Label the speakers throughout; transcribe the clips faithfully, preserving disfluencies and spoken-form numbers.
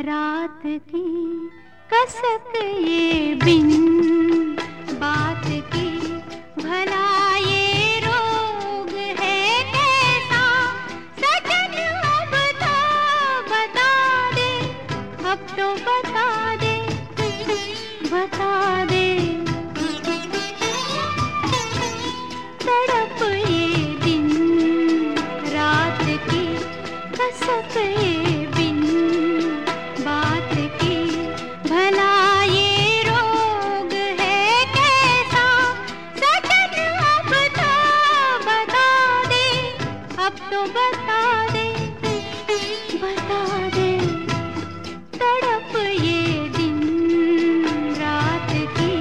Speaker 1: रात की कसक ये बिन बात की, भला ये रोग है कैसा सजन, अब तो बता दे, अब तो बता दे, बता दे। तड़प ये दिन रात की कसक ये बिन बात की, भला ये रोग है कैसा सजन, अब तो बता दे, अब तो बता दे, बता दे। तड़प ये दिन रात की।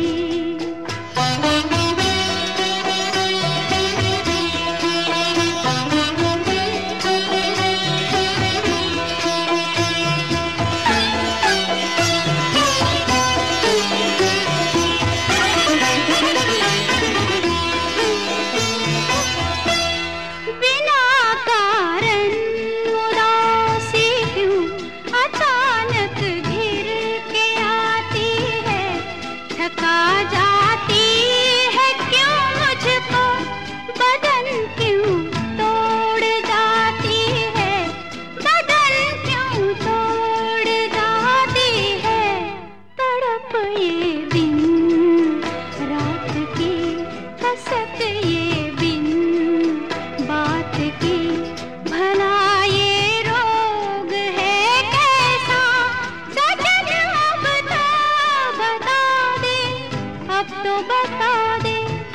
Speaker 1: थका जाती है क्यों मुझको बदन, क्यों तोड़ जाती है बदन, क्यों तोड़ जाती है। तड़प ये दिन रात की कसक ये बिन बात की, भला ये रोग है कैसा सजन, अब तो बता दे, अब तो बता दे,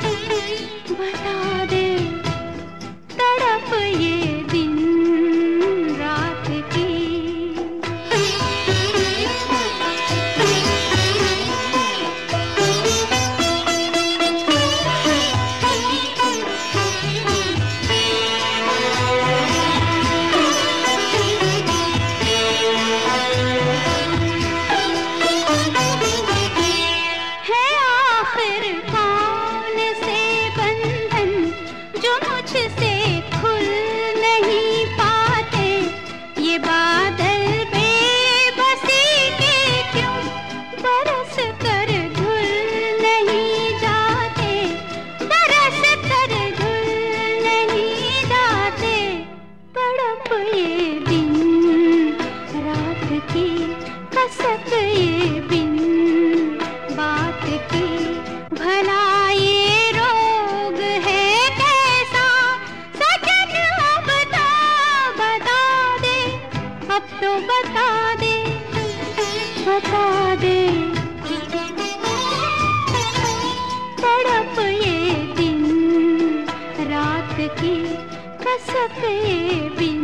Speaker 1: बता दे। तड़प ये दिन रात की। है आखिर कौन से बंधन जो मुझसे खुल नहीं पाते, ये बादल बेबसी के क्यों बरस कर धुल नहीं जाते, बरस कर धुल नहीं जाते। तड़प ये दिन रात की कसक ये बिन बात की, भला ये रोग है कैसा सजन, अब तो बता दे, अब तो बता दे, बता दे। तड़प ये दिन रात की कसक ये बिन